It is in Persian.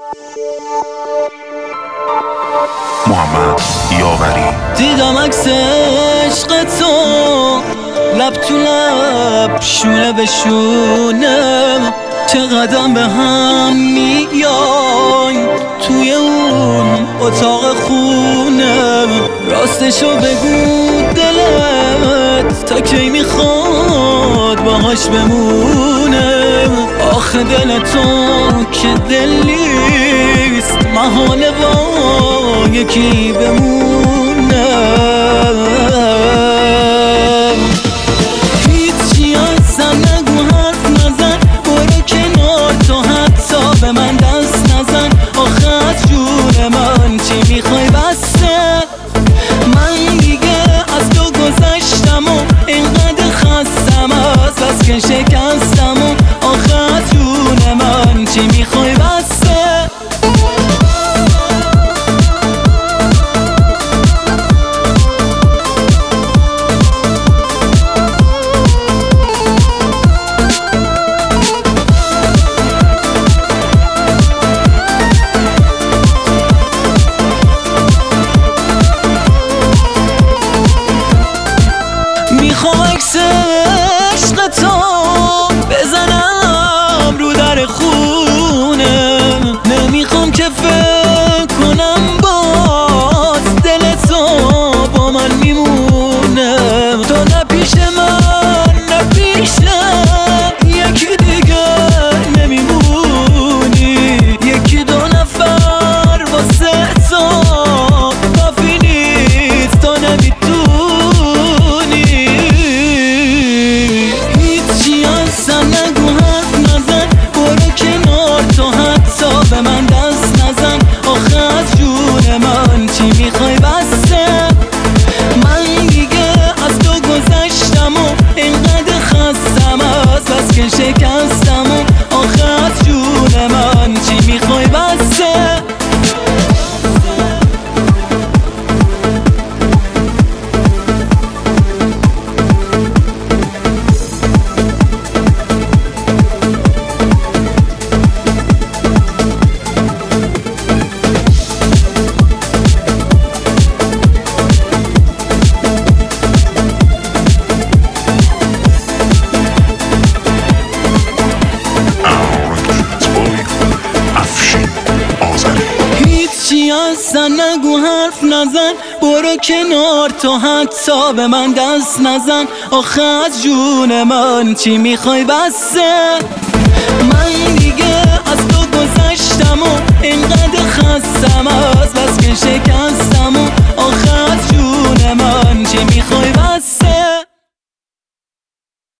محمد یاوری. دیدم عکس عشق تو لب تو لب، شونه به شونه، چه قدم به هم میایم توی اون اتاق خونه. راستشو بگو دلت تا کی میخواد باهاش بمونه. آخه دل تو که دل نیست، محاله با یکی بمونه. هیچی ازم نگو، حرف نزن، برو کنار، تو حتی به من دست نزن. آخه از جون من چی میخوای بسته؟ من دیگه از تو گذشتم و اینقدر خستم از بس که شکستم و آخه از جون من چی میخوای بسته؟ میخوام عکس عشق تو بزنم رو در خونه. نمیخوام که فکر کنم باز دل تو با من میمونه. تو نه پیش من نه پیشم، یکی دیگه نمیمونی. یکی دو نفر واسه تو کافی نیست، تو نمیتونی. نگو، حرف نزن، برو کنار، تو حتی به من دست نزن. آخه از جون من چی میخوای بسته؟ من دیگه از تو گذشتم و اینقدر خستم از بس که شکستم و آخه از جون من چی میخوای بسته؟ اصلا نگو، حرف نزن، برو کنار، تو حتی به من دست نزن. آخه از جون من چی میخوای بسته؟ من دیگه از تو گذشتم و اینقدر خستم از بس که